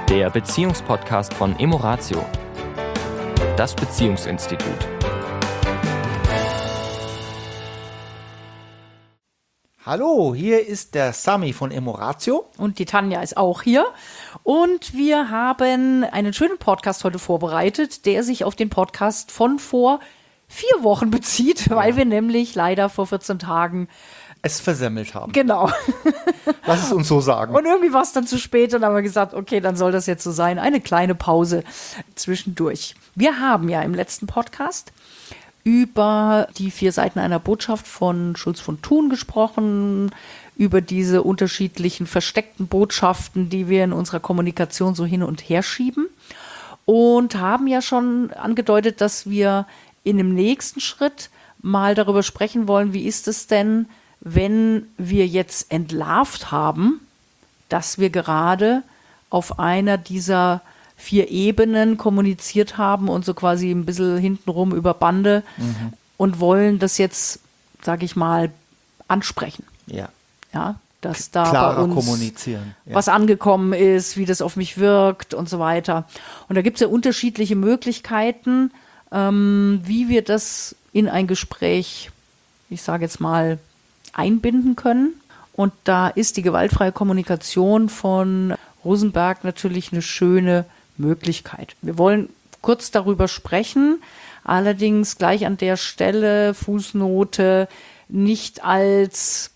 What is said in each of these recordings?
der Beziehungspodcast von Emoratio, das Beziehungsinstitut. Hallo, hier ist der Sami von Emoratio. Und die Tanja ist auch hier. Und wir haben einen schönen Podcast heute vorbereitet, der sich auf den Podcast von vor 4 Wochen bezieht, weil wir nämlich leider vor 14 Tagen es versemmelt haben. Genau. Lass es uns so sagen. Und irgendwie war es dann zu spät und haben wir gesagt, okay, dann soll das jetzt so sein. Eine kleine Pause zwischendurch. Wir haben ja im letzten Podcast über die 4 Seiten einer Botschaft von Schulz von Thun gesprochen, über diese unterschiedlichen versteckten Botschaften, die wir in unserer Kommunikation so hin und her schieben. Und haben ja schon angedeutet, dass wir in dem nächsten Schritt mal darüber sprechen wollen, wie ist es denn, wenn wir jetzt entlarvt haben, dass wir gerade auf einer dieser 4 Ebenen kommuniziert haben und so quasi ein bisschen hintenrum über Bande und wollen das jetzt, sage ich mal, ansprechen. Ja. Ja, dass da Klarer bei uns kommunizieren. Ja. was angekommen ist, wie das auf mich wirkt und so weiter. Und da gibt es ja unterschiedliche Möglichkeiten, wie wir das in ein Gespräch, ich sage jetzt mal, einbinden können. Und da ist die gewaltfreie Kommunikation von Rosenberg natürlich eine schöne Möglichkeit. Wir wollen kurz darüber sprechen, allerdings gleich an der Stelle, Fußnote, nicht als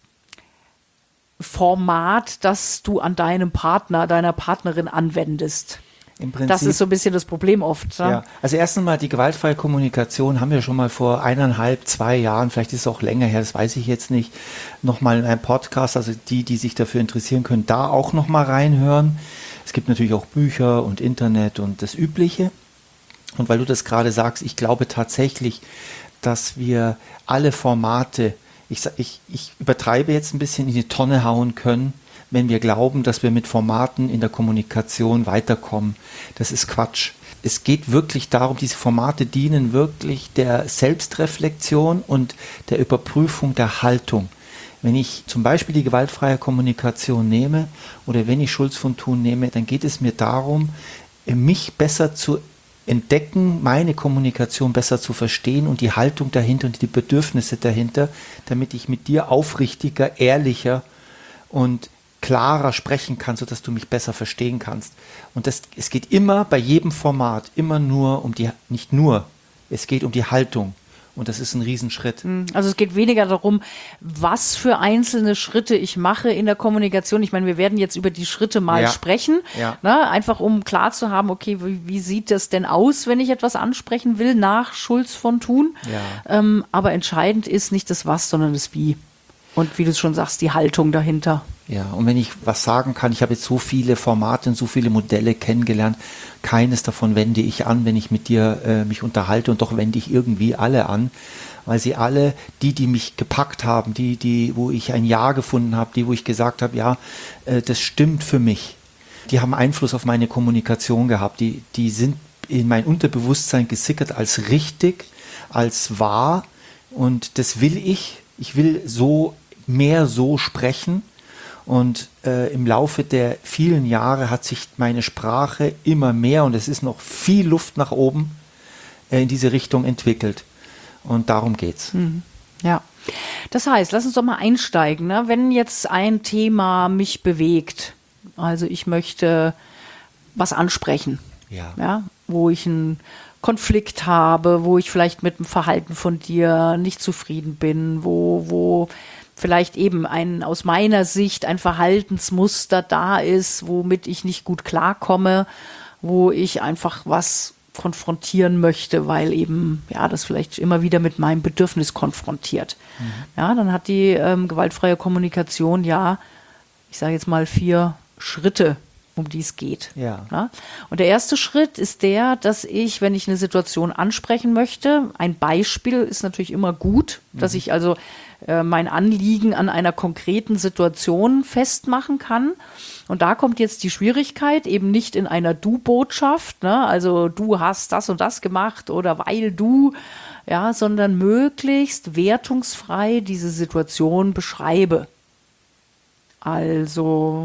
Format, das du an deinem Partner, deiner Partnerin anwendest. Im Prinzip, Das ist so ein bisschen das Problem oft. Ne? Ja, also erstens mal die gewaltfreie Kommunikation haben wir schon mal vor 1,5, 2 Jahren, vielleicht ist es auch länger her, das weiß ich jetzt nicht, nochmal in einem Podcast, also die sich dafür interessieren, können da auch nochmal reinhören. Es gibt natürlich auch Bücher und Internet und das Übliche. Und weil du das gerade sagst, ich glaube tatsächlich, dass wir alle Formate, ich übertreibe jetzt ein bisschen, in die Tonne hauen können, wenn wir glauben, dass wir mit Formaten in der Kommunikation weiterkommen. Das ist Quatsch. Es geht wirklich darum, diese Formate dienen wirklich der Selbstreflexion und der Überprüfung der Haltung. Wenn ich zum Beispiel die gewaltfreie Kommunikation nehme oder wenn ich Schulz von Thun nehme, dann geht es mir darum, mich besser zu entdecken, meine Kommunikation besser zu verstehen und die Haltung dahinter und die Bedürfnisse dahinter, damit ich mit dir aufrichtiger, ehrlicher und klarer sprechen kann, sodass du mich besser verstehen kannst. Und es geht immer bei jedem Format immer nur um es geht um die Haltung. Und das ist ein Riesenschritt. Also es geht weniger darum, was für einzelne Schritte ich mache in der Kommunikation. Ich meine, wir werden jetzt über die Schritte mal sprechen, ne? Einfach um klar zu haben, okay, wie sieht das denn aus, wenn ich etwas ansprechen will nach Schulz von Thun? Ja. Aber entscheidend ist nicht das Was, sondern das Wie. Und wie du schon sagst, die Haltung dahinter. Ja, und wenn ich was sagen kann, ich habe jetzt so viele Formate und so viele Modelle kennengelernt, keines davon wende ich an, wenn ich mit dir mich unterhalte, und doch wende ich irgendwie alle an, weil sie alle, die mich gepackt haben, wo ich ein Ja gefunden habe, wo ich gesagt habe, ja, das stimmt für mich, die haben Einfluss auf meine Kommunikation gehabt, die sind in mein Unterbewusstsein gesickert als richtig, als wahr, und das will ich will mehr so sprechen. Und im Laufe der vielen Jahre hat sich meine Sprache immer mehr, und es ist noch viel Luft nach oben, in diese Richtung entwickelt. Und darum geht's. Ja, das heißt, lass uns doch mal einsteigen. Ne? Wenn jetzt ein Thema mich bewegt, also ich möchte was ansprechen, ja, wo ich einen Konflikt habe, wo ich vielleicht mit dem Verhalten von dir nicht zufrieden bin, wo vielleicht eben aus meiner Sicht ein Verhaltensmuster da ist, womit ich nicht gut klarkomme, wo ich einfach was konfrontieren möchte, weil eben, das vielleicht immer wieder mit meinem Bedürfnis konfrontiert. Ja, dann hat die gewaltfreie Kommunikation, ich sage jetzt mal 4 Schritte, um die es geht. Ja? Und der erste Schritt ist der, dass ich, wenn ich eine Situation ansprechen möchte, ein Beispiel ist natürlich immer gut, dass ich also mein Anliegen an einer konkreten Situation festmachen kann. Und da kommt jetzt die Schwierigkeit, eben nicht in einer Du-Botschaft, ne? Also du hast das und das gemacht oder weil du, sondern möglichst wertungsfrei diese Situation beschreibe. Also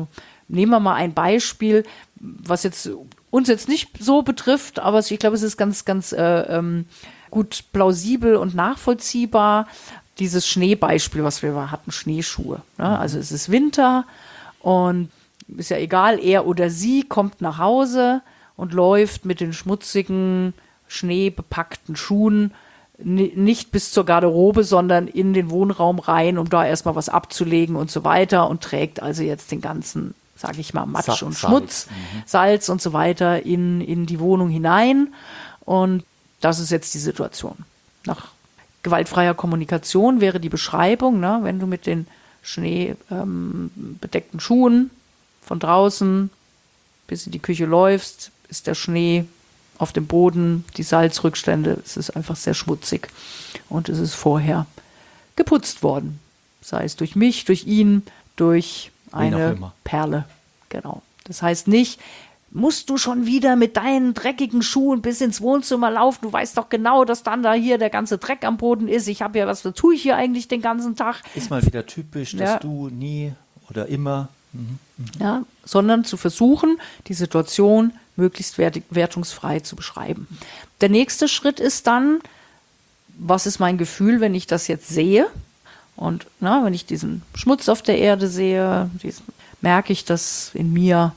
nehmen wir mal ein Beispiel, was uns jetzt nicht so betrifft, aber ich glaube, es ist ganz, ganz gut plausibel und nachvollziehbar. Dieses Schneebeispiel, was wir hatten, Schneeschuhe. Ne? Also es ist Winter und ist ja egal, er oder sie kommt nach Hause und läuft mit den schmutzigen, schneebepackten Schuhen nicht bis zur Garderobe, sondern in den Wohnraum rein, um da erstmal was abzulegen und so weiter und trägt also jetzt den ganzen, sage ich mal, Matsch und Schmutz, Salz und so weiter in die Wohnung hinein. Und das ist jetzt die Situation. Nach gewaltfreier Kommunikation wäre die Beschreibung, ne, wenn du mit den schneebedeckten Schuhen von draußen bis in die Küche läufst, ist der Schnee auf dem Boden, die Salzrückstände, es ist einfach sehr schmutzig und es ist vorher geputzt worden. Sei es durch mich, durch ihn, durch eine Perle. Genau. Das heißt nicht, musst du schon wieder mit deinen dreckigen Schuhen bis ins Wohnzimmer laufen? Du weißt doch genau, dass dann da hier der ganze Dreck am Boden ist. Ich habe ja, was tue ich hier eigentlich den ganzen Tag? Ist mal wieder typisch, dass du nie oder immer. Ja, sondern zu versuchen, die Situation möglichst wertungsfrei zu beschreiben. Der nächste Schritt ist dann, was ist mein Gefühl, wenn ich das jetzt sehe? Und wenn ich diesen Schmutz auf der Erde sehe, merke ich, dass in mir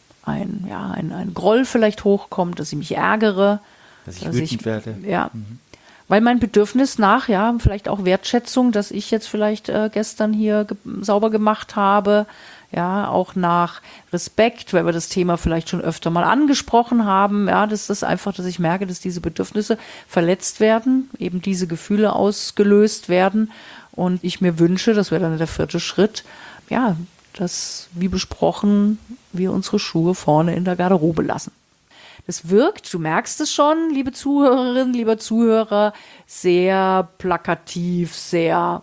ein Groll vielleicht hochkommt, dass ich mich ärgere. Dass ich wütend werde. Ja, weil mein Bedürfnis nach, vielleicht auch Wertschätzung, dass ich jetzt vielleicht gestern hier sauber gemacht habe, auch nach Respekt, weil wir das Thema vielleicht schon öfter mal angesprochen haben, das ist einfach, dass ich merke, dass diese Bedürfnisse verletzt werden, eben diese Gefühle ausgelöst werden und ich mir wünsche, das wäre dann der 4. Schritt, dass, wie besprochen, wir unsere Schuhe vorne in der Garderobe lassen. Das wirkt, du merkst es schon, liebe Zuhörerinnen, lieber Zuhörer, sehr plakativ, sehr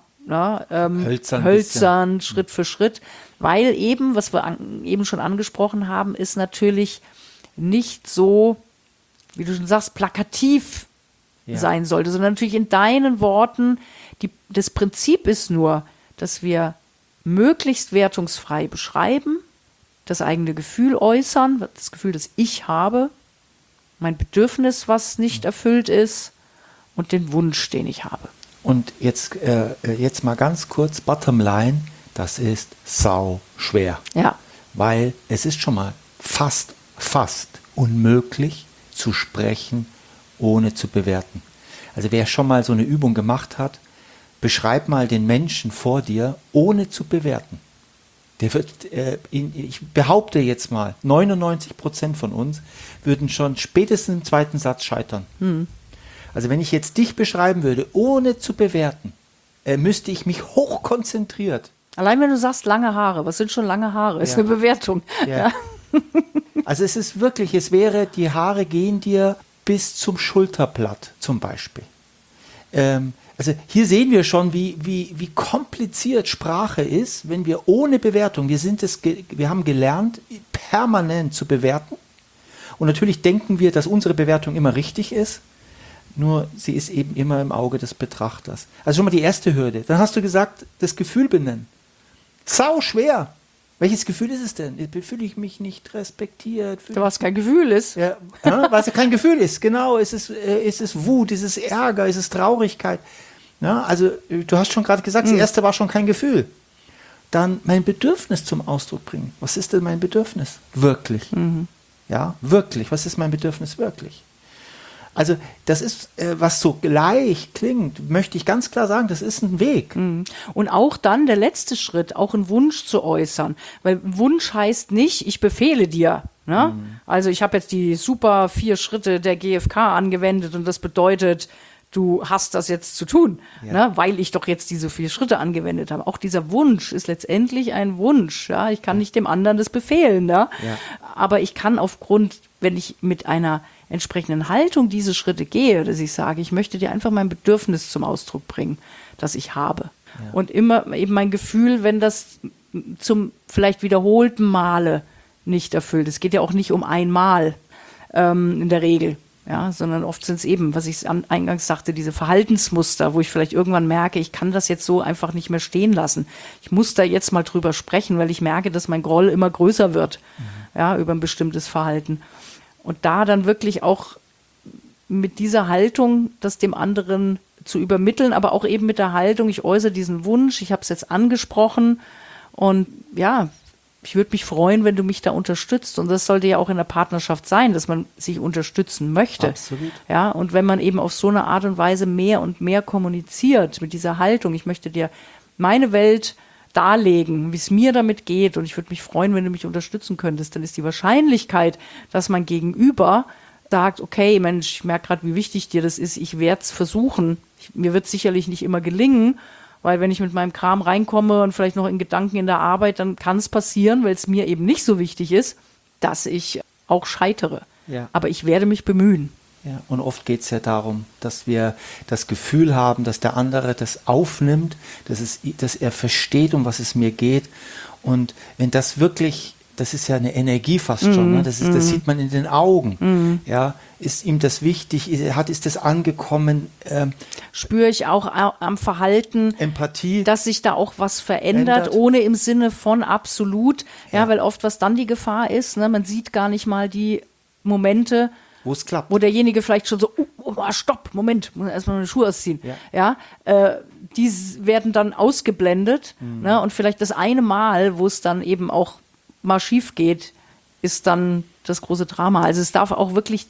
hölzern, Schritt für Schritt, weil eben, was wir eben schon angesprochen haben, ist natürlich nicht so, wie du schon sagst, plakativ sein sollte, sondern natürlich in deinen Worten. Das Prinzip ist nur, dass wir möglichst wertungsfrei beschreiben, das eigene Gefühl äußern, das Gefühl, das ich habe, mein Bedürfnis, was nicht erfüllt ist und den Wunsch, den ich habe. Und jetzt mal ganz kurz, Bottomline, das ist sau schwer. Ja. Weil es ist schon mal fast unmöglich zu sprechen, ohne zu bewerten. Also wer schon mal so eine Übung gemacht hat, beschreib mal den Menschen vor dir, ohne zu bewerten. Der wird, ich behaupte jetzt mal, 99% von uns würden schon spätestens im 2. Satz scheitern. Also wenn ich jetzt dich beschreiben würde, ohne zu bewerten, müsste ich mich hochkonzentriert. Allein wenn du sagst, lange Haare, was sind schon lange Haare? Ist eine Bewertung. Ja. Also es ist wirklich, die Haare gehen dir bis zum Schulterblatt zum Beispiel. Also hier sehen wir schon, wie kompliziert Sprache ist, wenn wir ohne Bewertung, wir haben gelernt, permanent zu bewerten. Und natürlich denken wir, dass unsere Bewertung immer richtig ist, nur sie ist eben immer im Auge des Betrachters. Also schon mal die erste Hürde. Dann hast du gesagt, das Gefühl benennen. Sau schwer. Welches Gefühl ist es denn? Fühle ich mich nicht respektiert? Was kein Gefühl ist. Ja, was kein Gefühl ist, genau. Ist es Wut, ist es Ärger, ist es Traurigkeit? Ja, also du hast schon gerade gesagt, das erste war schon kein Gefühl. Dann mein Bedürfnis zum Ausdruck bringen. Was ist denn mein Bedürfnis? Wirklich. Ja, wirklich. Was ist mein Bedürfnis wirklich? Also das ist, was so gleich klingt, möchte ich ganz klar sagen, das ist ein Weg. Und auch dann der letzte Schritt, auch einen Wunsch zu äußern. Weil Wunsch heißt nicht, ich befehle dir. Ne? Also ich habe jetzt die super 4 Schritte der GfK angewendet und das bedeutet, du hast das jetzt zu tun, ne? Weil ich doch jetzt diese 4 Schritte angewendet habe. Auch dieser Wunsch ist letztendlich ein Wunsch. Ja? Ich kann nicht dem anderen das befehlen. Ne? Ja. Aber ich kann wenn ich mit einer entsprechenden Haltung diese Schritte gehe, dass ich sage, ich möchte dir einfach mein Bedürfnis zum Ausdruck bringen, das ich habe. Ja. Und immer eben mein Gefühl, wenn das zum vielleicht wiederholten Male nicht erfüllt. Es geht ja auch nicht um einmal in der Regel. Ja, sondern oft sind es eben, was ich eingangs sagte, diese Verhaltensmuster, wo ich vielleicht irgendwann merke, ich kann das jetzt so einfach nicht mehr stehen lassen. Ich muss da jetzt mal drüber sprechen, weil ich merke, dass mein Groll immer größer wird, ja, über ein bestimmtes Verhalten. Und da dann wirklich auch mit dieser Haltung, das dem anderen zu übermitteln, aber auch eben mit der Haltung, ich äußere diesen Wunsch, ich habe es jetzt angesprochen und ja, ich würde mich freuen, wenn du mich da unterstützt. Und das sollte ja auch in der Partnerschaft sein, dass man sich unterstützen möchte. Absolut. Ja, und wenn man eben auf so eine Art und Weise mehr und mehr kommuniziert mit dieser Haltung, ich möchte dir meine Welt darlegen, wie es mir damit geht und ich würde mich freuen, wenn du mich unterstützen könntest, dann ist die Wahrscheinlichkeit, dass mein Gegenüber sagt, okay, Mensch, ich merke gerade, wie wichtig dir das ist, ich werde es versuchen. Mir wird es sicherlich nicht immer gelingen, weil wenn ich mit meinem Kram reinkomme und vielleicht noch in Gedanken in der Arbeit, dann kann es passieren, weil es mir eben nicht so wichtig ist, dass ich auch scheitere. Ja. Aber ich werde mich bemühen. Ja, und oft geht es ja darum, dass wir das Gefühl haben, dass der andere das aufnimmt, dass er versteht, um was es mir geht. Und wenn das wirklich, das ist ja eine Energie fast schon, ne? Das sieht man in den Augen. Ja, ist ihm das wichtig? Ist das angekommen? Spüre ich auch am Verhalten, Empathie, dass sich da auch was verändert, ohne im Sinne von absolut. Ja, weil oft was dann die Gefahr ist, ne? Man sieht gar nicht mal die Momente, wo es klappt. Wo derjenige vielleicht schon so, stopp, Moment, muss erstmal meine Schuhe ausziehen. Die werden dann ausgeblendet. Ne? Und vielleicht das eine Mal, wo es dann eben auch mal schief geht, ist dann das große Drama. Also es darf auch wirklich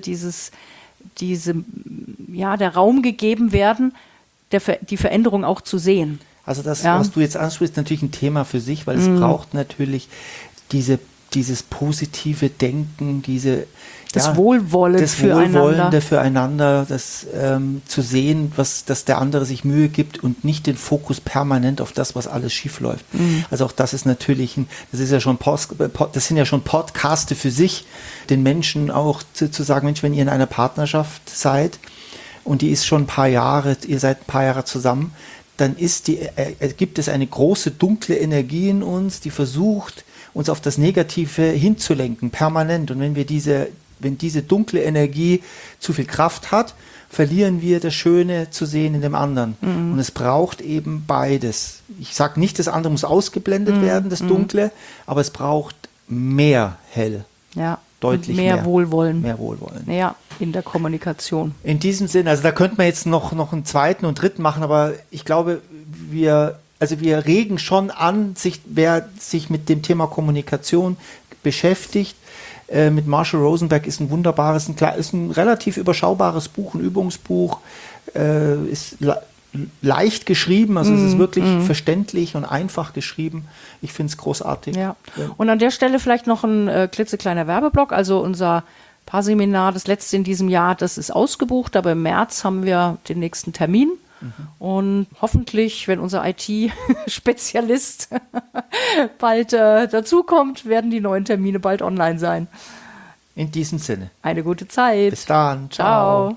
der Raum gegeben werden, die Veränderung auch zu sehen. Also das, was du jetzt ansprichst, ist natürlich ein Thema für sich, weil es braucht natürlich dieses positive Denken, das Wohlwollende füreinander, das zu sehen, dass der andere sich Mühe gibt und nicht den Fokus permanent auf das, was alles schief läuft. Also auch das ist natürlich, das sind ja schon Podcaste für sich, den Menschen auch zu sagen, Mensch, wenn ihr in einer Partnerschaft seid und die ist schon ihr seid ein paar Jahre zusammen, dann gibt es eine große dunkle Energie in uns, die versucht, uns auf das Negative hinzulenken, permanent. Und wenn diese dunkle Energie zu viel Kraft hat, verlieren wir das Schöne zu sehen in dem anderen. Und es braucht eben beides. Ich sage nicht, das andere muss ausgeblendet werden, das Dunkle, aber es braucht mehr Hell. Ja. Deutlich mehr Wohlwollen. Mehr Wohlwollen. Ja, in der Kommunikation. In diesem Sinne, also da könnte man jetzt noch einen zweiten und dritten machen, aber ich glaube, wir regen schon an, wer sich mit dem Thema Kommunikation beschäftigt. Mit Marshall Rosenberg ist ein wunderbares, ist ein relativ überschaubares Buch, ein Übungsbuch, ist leicht geschrieben, also es ist wirklich verständlich und einfach geschrieben. Ich finde es großartig. Ja. Und an der Stelle vielleicht noch ein klitzekleiner Werbeblock, also unser Paarseminar, das letzte in diesem Jahr, das ist ausgebucht, aber im März haben wir den nächsten Termin. Und hoffentlich, wenn unser IT-Spezialist bald dazukommt, werden die neuen Termine bald online sein. In diesem Sinne. Eine gute Zeit. Bis dann. Ciao.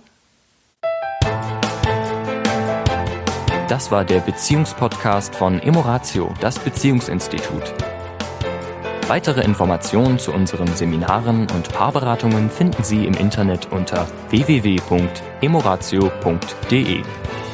Das war der Beziehungspodcast von Emoratio, das Beziehungsinstitut. Weitere Informationen zu unseren Seminaren und Paarberatungen finden Sie im Internet unter www.emoratio.de.